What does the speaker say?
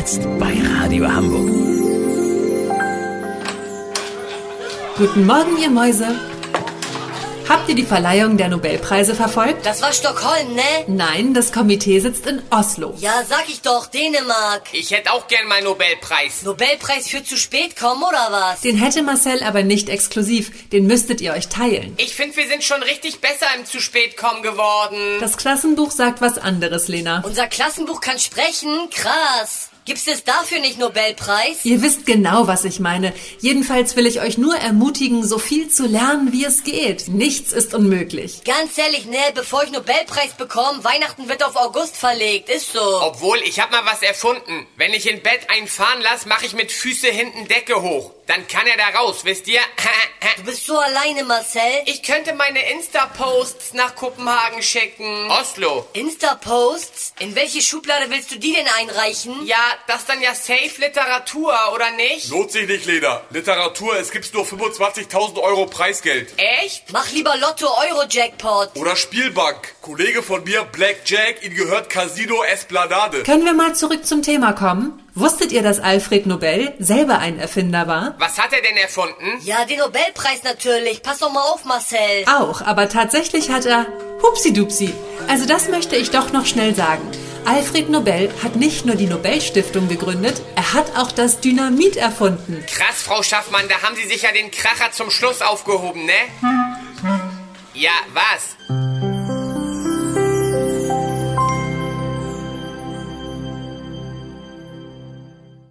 Jetzt bei Radio Hamburg. Guten Morgen, ihr Mäuse. Habt ihr die Verleihung der Nobelpreise verfolgt? Das war Stockholm, ne? Nein, das Komitee sitzt in Oslo. Ja, sag ich doch, Dänemark. Ich hätte auch gern meinen Nobelpreis. Nobelpreis für zu spät kommen, oder was? Den hätte Marcel aber nicht exklusiv. Den müsstet ihr euch teilen. Ich finde, wir sind schon richtig besser im zu spät kommen geworden. Das Klassenbuch sagt was anderes, Lena. Unser Klassenbuch kann sprechen? Krass. Gibt's es dafür nicht Nobelpreis? Ihr wisst genau, was ich meine. Jedenfalls will ich euch nur ermutigen, so viel zu lernen, wie es geht. Nichts ist unmöglich. Ganz ehrlich, ne, bevor ich Nobelpreis bekomme, Weihnachten wird auf August verlegt, ist so. Obwohl, ich hab mal was erfunden. Wenn ich in Bett einen fahren lasse, mache ich mit Füße hinten Decke hoch. Dann kann er da raus, wisst ihr? Du bist so alleine, Marcel. Ich könnte meine Insta-Posts nach Kopenhagen schicken. Oslo. Insta-Posts? In welche Schublade willst du die denn einreichen? Ja, das dann ja safe Literatur, oder nicht? Lohnt sich nicht, Lena. Literatur, es gibt nur 25.000 Euro Preisgeld. Echt? Mach lieber Lotto-Euro-Jackpot. Oder Spielbank. Kollege von mir, Blackjack, ihm gehört Casino Esplanade. Können wir mal zurück zum Thema kommen? Wusstet ihr, dass Alfred Nobel selber ein Erfinder war? Was hat er denn erfunden? Ja, den Nobelpreis natürlich. Pass doch mal auf, Marcel. Auch, aber tatsächlich hat er... Hupsi-dupsi. Also das möchte ich doch noch schnell sagen. Alfred Nobel hat nicht nur die Nobelstiftung gegründet, er hat auch das Dynamit erfunden. Krass, Frau Schaffmann, da haben Sie sich ja den Kracher zum Schluss aufgehoben, ne? Ja, was?